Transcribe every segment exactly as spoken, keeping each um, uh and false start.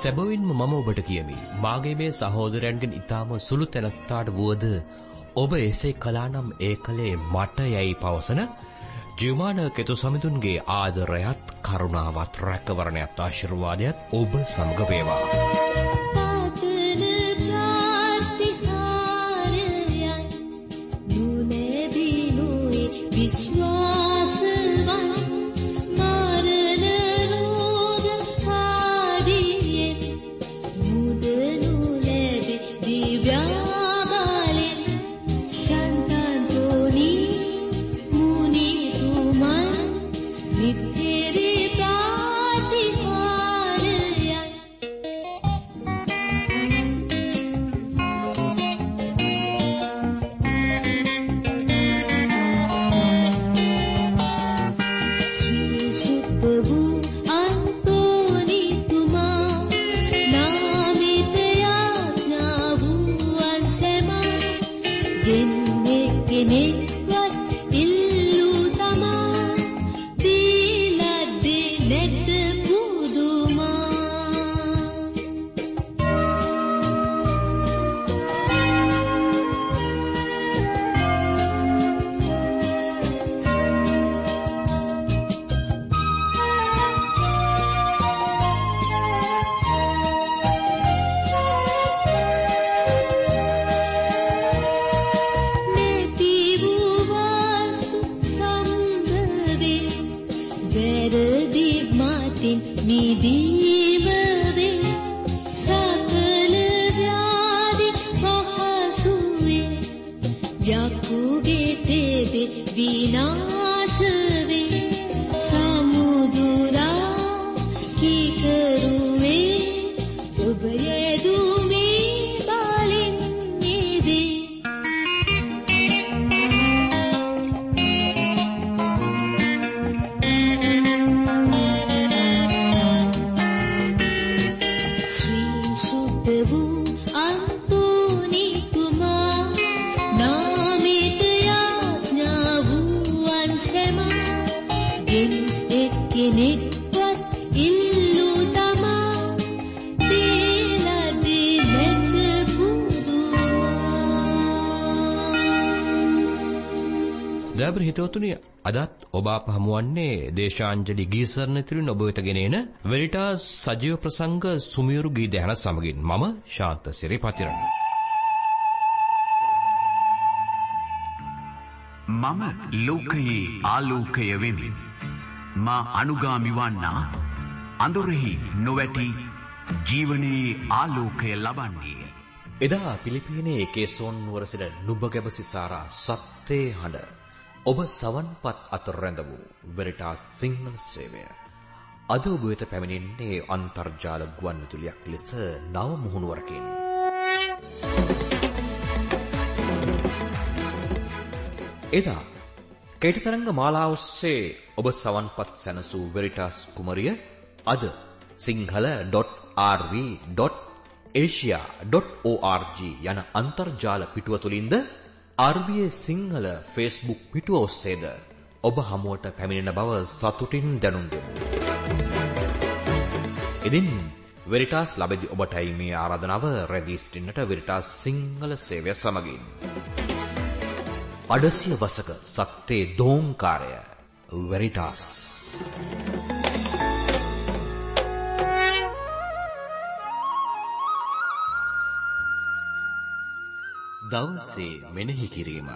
සැබවින්ම මම ඔබට කියමි මාගේ මේ සහෝදරයන්ගෙන් ඊටම සුළු තැනකට වුවද ඔබ එසේ කළා නම් ඒ කලේ මට යයි පවසන ජීවමාන කෙතු සමිඳුන්ගේ ආදරයත් කරුණාවත් රැකවරණයත් ආශිර්වාදයත් ඔබ සමග වේවා. දයාබර හිතවතුනි අදත් ඔබ අප හමුවන්නේ දේශාංජලි ගීසරණ තිරින් ඔබ වෙත ගෙනෙන වෙරිටාස් සජීව ප්‍රසංග සුමියුරු ගී දැහන සමගින් මම ශාන්ත සිරිපතිරණ. මම ලෝකයේ ආලෝකය වෙමි. මා අනුගාමි වන්නා අඳුරෙහි නොවැටි ජීවනයේ ආලෝකය ලබන්නේ. එදා පිලිපීනයේ කේසෝන් නුවර සිට නුඹගැබ සිසාරා සත්‍යේ හඬ ඔබ සවන්පත් අතර රැඳ වූ වෙරිටාස් සිංහල සේවය අද ඔබ වෙත පැමිණෙන්නේ අන්තර්ජාල ගුවන්විදුලියක් ලෙස නව මුහුණුවරකින්. එදා කේටිතරංග මාලාව ඔස්සේ ඔබ සවන්පත් සැනසූ වෙරිටාස් කුමරිය අද Sinhala dot R V dot Asia dot O R G යන අන්තර්ජාල පිටුව තුලින්ද R V A Sinhala Facebook පිටුව ඔස්සේද ඔබ හමුවට පැමිණෙන බව සතුටින් දැනුම් දෙමු. ඉතින් වෙරිටාස් ලැබෙදි ඔබටයි මේ ආරාධනාව රැඳී සිටින්නට වෙරිටාස් සිංහල සේවය සමගින්. අඩසිය වසක සත්‍යේ දෝංකාරය වෙරිටාස්. දවසේ මෙනෙහි කිරීම.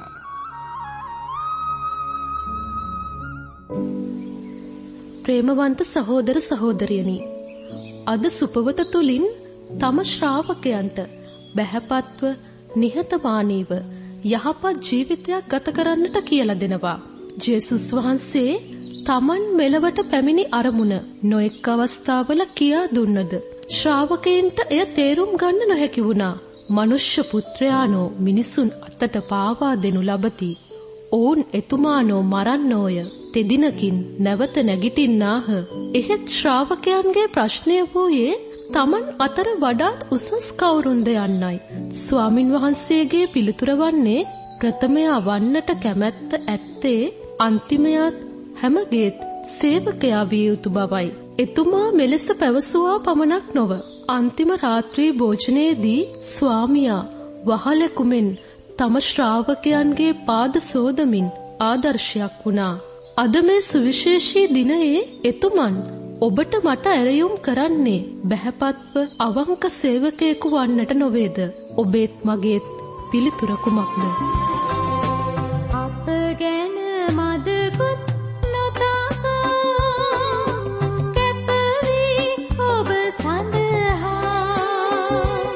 ප්‍රේමවන්ත සහෝදර සහෝදරියනි, අද සුපවත තුලින් තම ශ්‍රාවකයන්ට බැහැපත්ව නිහතමානීව යහපත් ජීවිතයක් ගත කරන්නට කියලා දෙනවා. ජේසුස් වහන්සේ තමන් මෙලවට පැමිණි අරමුණ නොඑක් අවස්ථාවල කියා දුන්නද ශ්‍රාවකයන්ට එය තේරුම් ගන්න නොහැකි වුණා. මනුෂ්‍ය පුත්‍රයානෝ මිනිසුන් අතට පාවා දෙනු ලබති. ඔවුන් එතුමානෝ මරන්නෝය. තෙදිනකින් නැවත නැගිටින්නාහ. එහෙත් ශ්‍රාවකයන්ගේ ප්‍රශ්නය වූයේ තමන් අතර වඩාත් උසස් කවුරුන්ද යන්නයි. ස්වාමින් වහන්සේගේ පිළිතුර වන්නේ ප්‍රථමයා වන්නට කැමැත්ත ඇත්තේ අන්තිමයාත් හැමගේත් සේවකයා විය යුතු බවයි. එතුමා මෙලෙස පැවසුවා පමණක් නොව අන්තිම රාත්‍රී භෝජනයේදී ස්වාමියා වහලෙකුමෙන් තම ශ්‍රාවකයන්ගේ පාද සෝදමින් ආදර්ශයක් වුණා. අද මේ සුවිශේෂී දිනයේ එතුමන් ඔබට මට ඇරයුම් කරන්නේ බැහැපත්ව අවංක සේවකයෙකු වන්නට නොවේද? ඔබේත් මගේත් පිළිතුර කුමක්ද? අප ගැන මදකුත් නොතකා කැපවී ඔබ සඳහා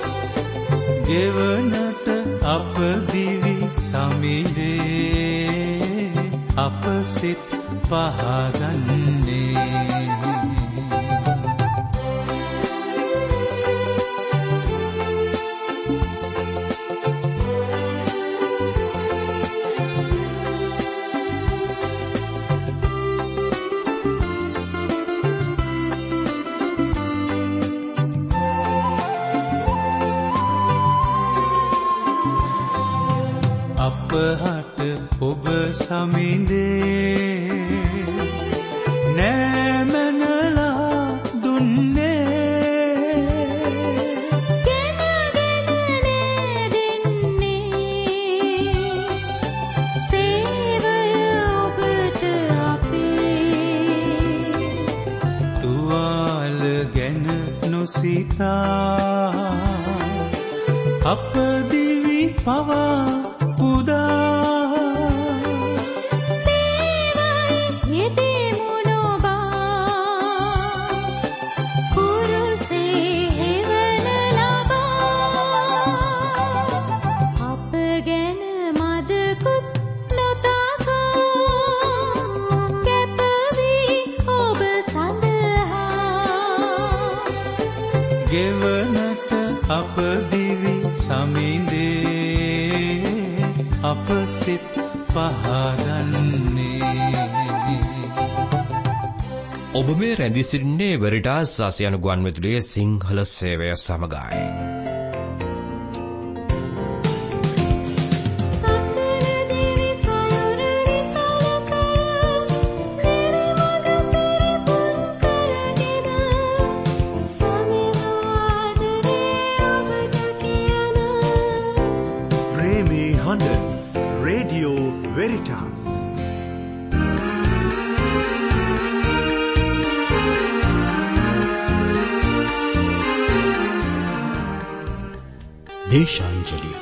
ගෙවනට අප දිවි සමිඳේ අප සිත් පහදන්නේ අපහට ඔබ සමිඳේ නෑමනලා දුන්නේ ගෙනගෙන දෙන්නේ සේවය ඔබට අපේ තුවාල ගැන නොසිතා අප දිවි පවා පුදා සේවයි යෙදෙමු නොබා කුරුසේ හෙවන ලබා අප ගැන මදකුත් නොතකා කැපවී ඔබ සඳහා ගෙවනට අප දිවි සමිඳේ අප සිත් පහදන්නේ. ඔබ මේ රැඳී සිටින්නේ වෙරිටාස් ආසියානු ගුවන්විදුලියේ සිංහල සේවය සමගයි. Radio Veritas. Deshanjali.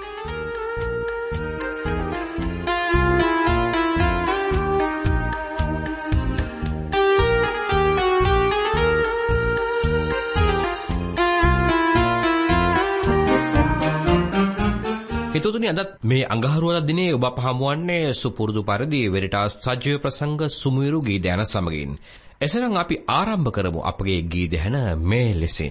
හිතතුනි අදත් මේ අඟහරුවාදා දිනේ ඔබ පහමුවන්නේ සුපුරුදු පරිදි වෙරිටාස් සජීව ප්‍රසංග සුමිරු ගී දැන සමගින්. එසේනම් අපි ආරම්භ කරමු අපගේ ගී දැන මේ ලෙසින්.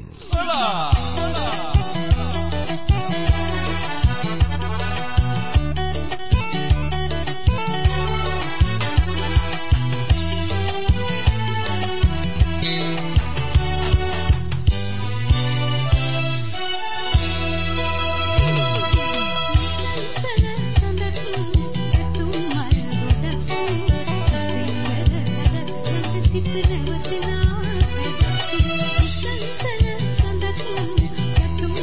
Thank you.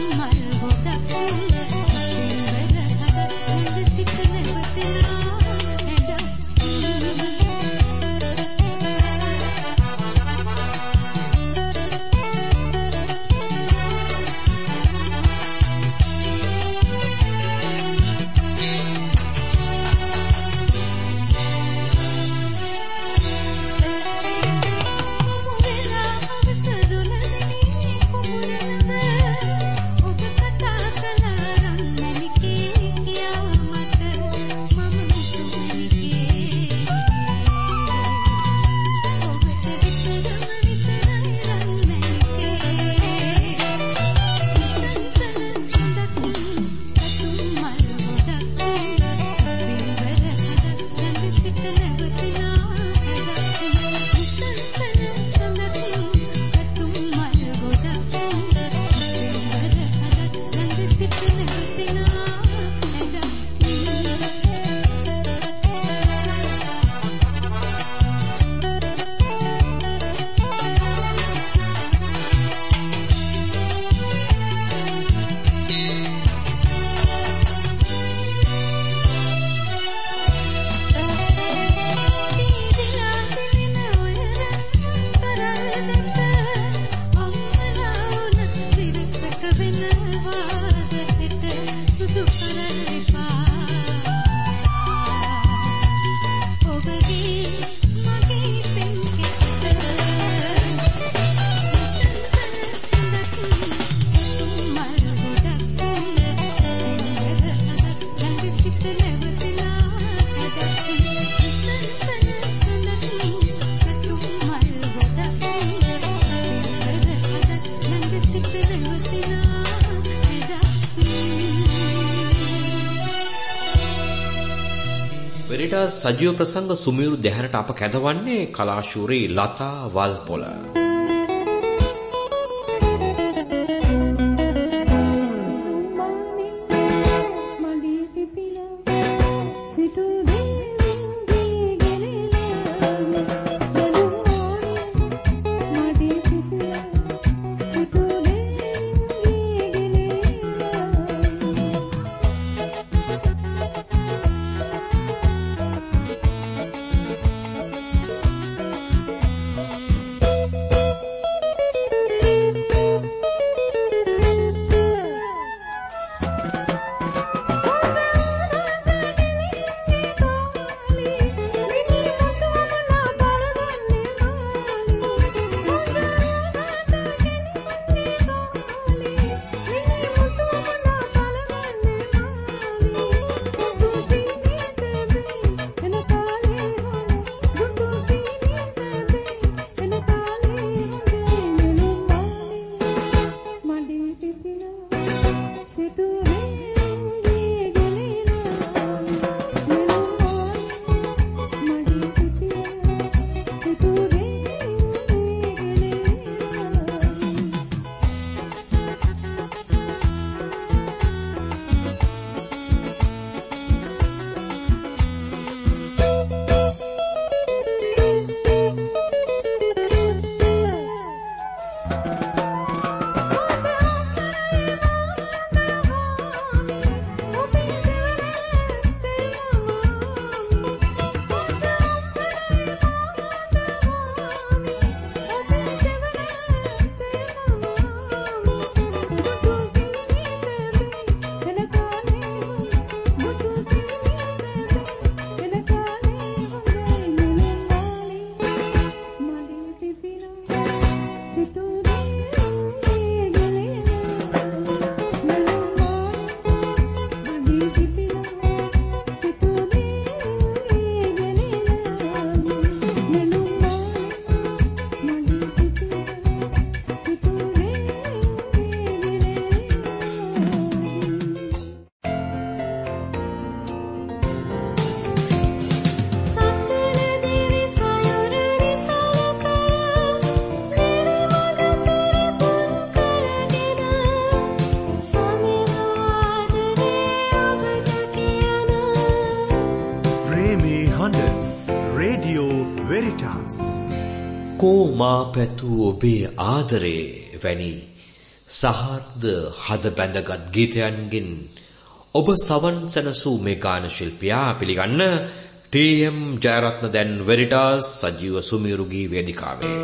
වෙරිටාස් සජීව ප්‍රසංග සුමිරු දැහැනට අප කැඳවන්නේ කලාශූරී ලතා වල්පොල. මා පැතු ඔබේ ආදරේ වැනි සහෘද හද බැඳගත් ගීතයන්ගෙන් ඔබ සවන් සැනසූ මේ ගාන ශිල්පියා පිළිගන්න ටී එම් ජයරත්න දැන් වෙරිටාස් සජීව සුමිරු ගී වේදිකාවේ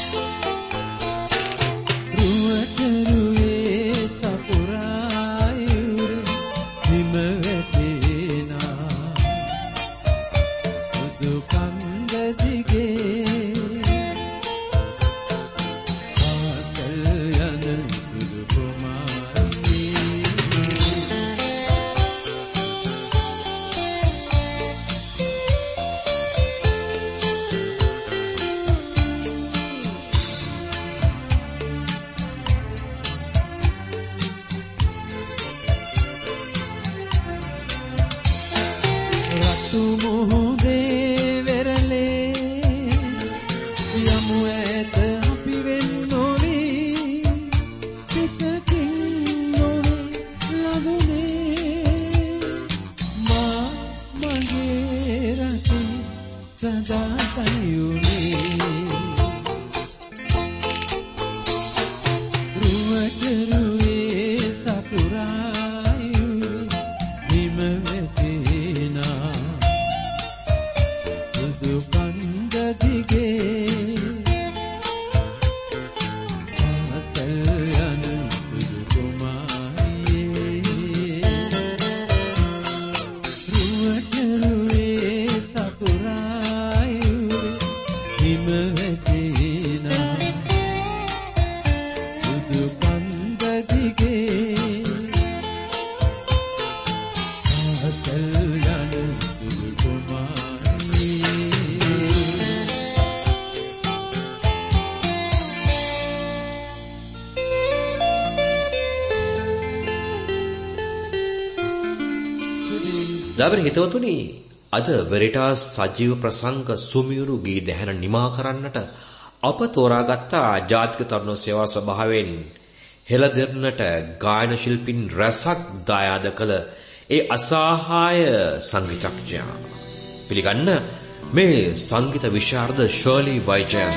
රුවටරුවේ සපුරායි රතු මුහුදේ වෙරළේ යමු ඇත අපි වෙන්නෝනි පිටකින් නොනේ ලඟුනේ මා මගේ රටේ සදා තනියුනේ රුවටරුවේ සතුරායුවේ හිම වෙතිනා සුදු කන්ද දිගේ ආසල් යන සුදු කුමාරියේ රුවටරුවේ සතුරායුවේ හිම වෙතිනා සුදු කන්ද දිගේ ආසල් යන සුදු කුමාරියේ දවර හිතවතුනි අද වෙරිටාස් සජීව ප්‍රසංග සුමියුරු ගී දැහැන නිමා කරන්නට අප තෝරාගත් ජාතික තරුණ සේවා සභාවෙන් හෙළදෙරණට ගායන ශිල්පීන් රසක් දායාද කළ ඒ අසහාය සංගීතඥයා පිළිගන්න මේ සංගීත විශාරද ශර්ලි වයිජයන්ත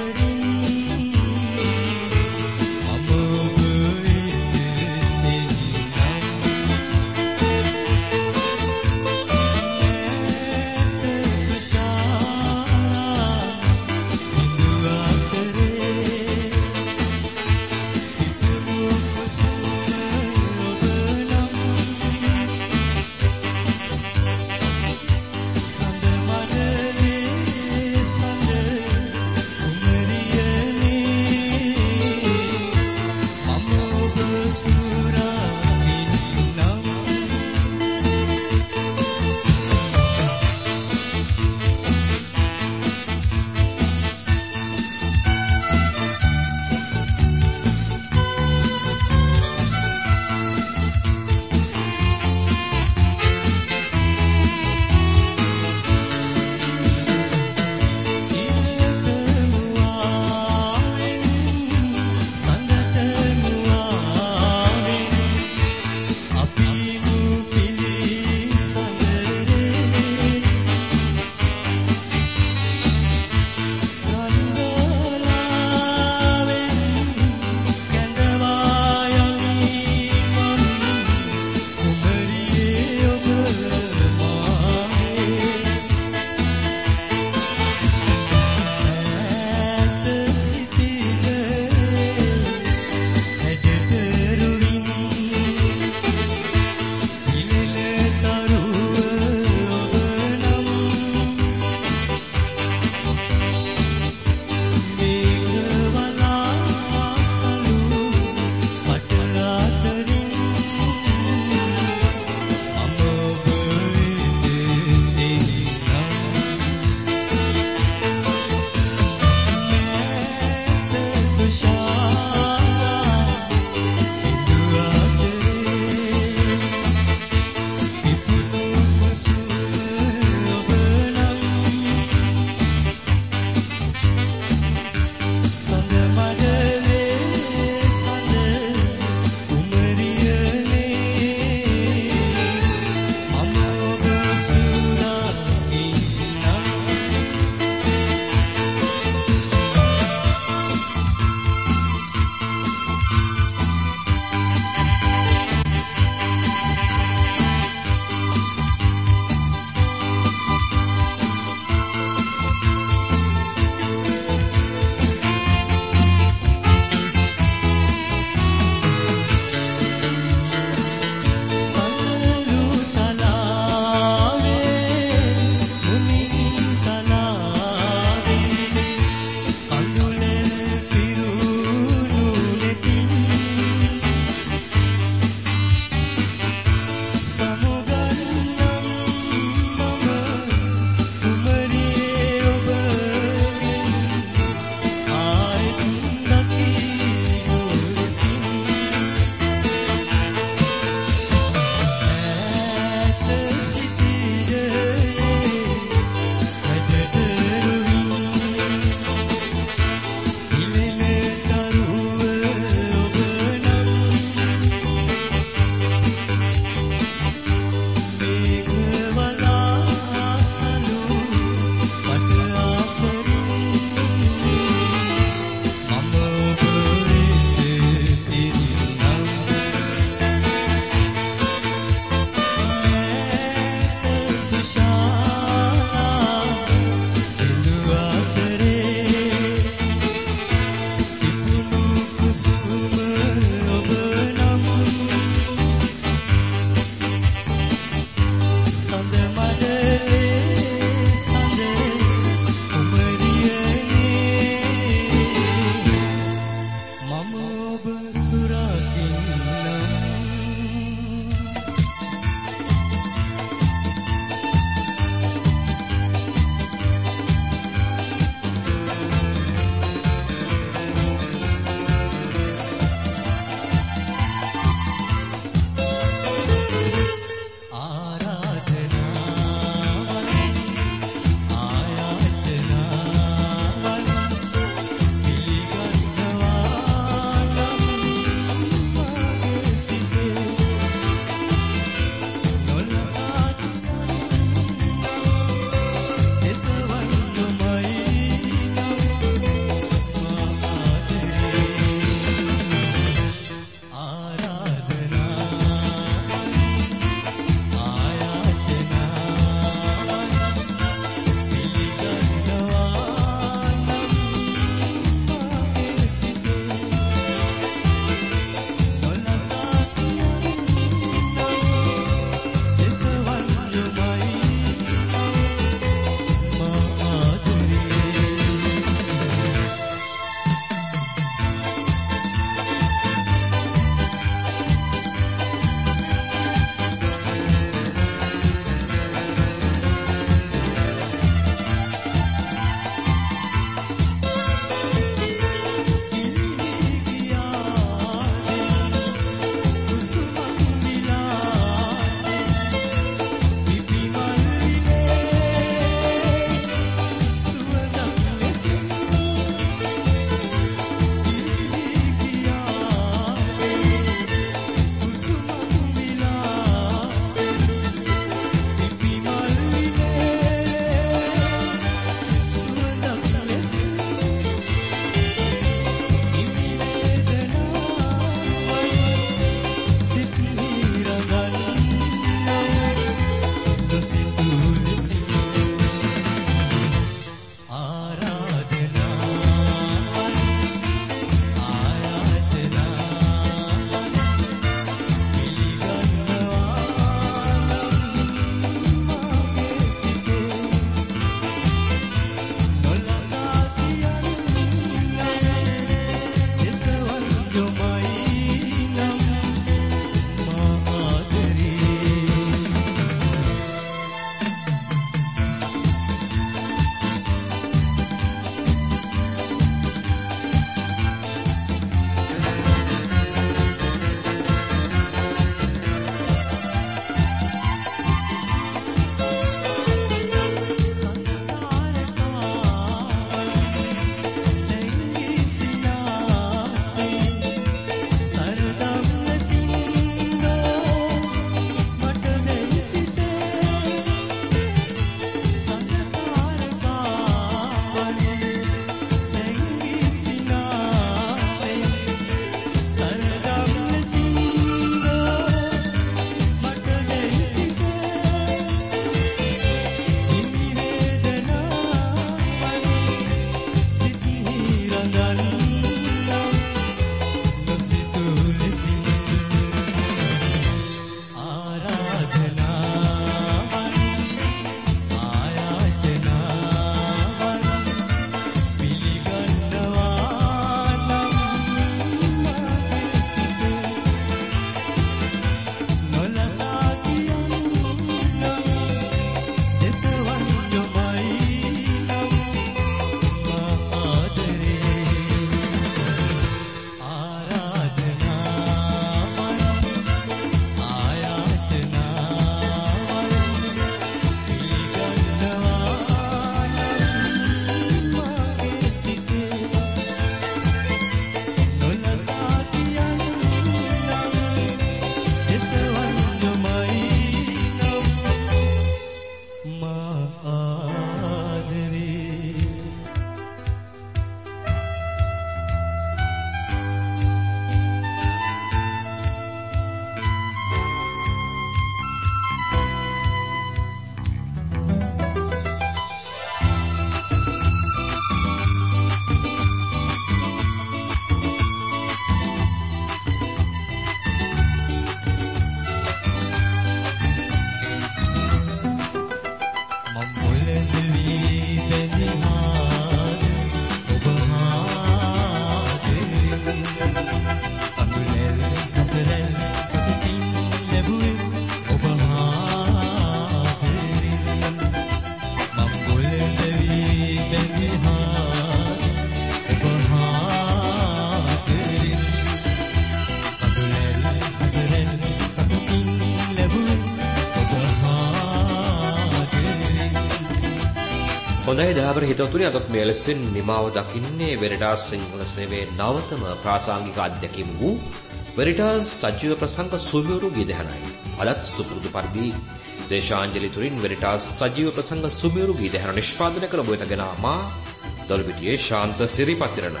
හොඳයි දහවර හිතවතුනි අදත් මේ ලෙසින් නිමාව දකින්නේ වෙරිටාස් සිංහල සේවයේ නවතම ප්‍රාසංගික අධ්‍යක්ෂක වූ වෙරිටාස් සජීව ප්‍රසංග සුමියුරු ගීදහනයි. අදත් සුපුරුදු පරිදි දේශාංජලි තුරින් වෙරිටාස් සජීව ප්‍රසංග සුමියුරු ගීදහන නිෂ්පාදනය කළ ඔබ වෙතගෙන මා දොළපිටියේ ශාන්ත සිරිපතිරණ.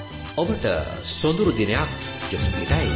ඔබට සොඳුරු දිනයක් ජොස්පිටයි.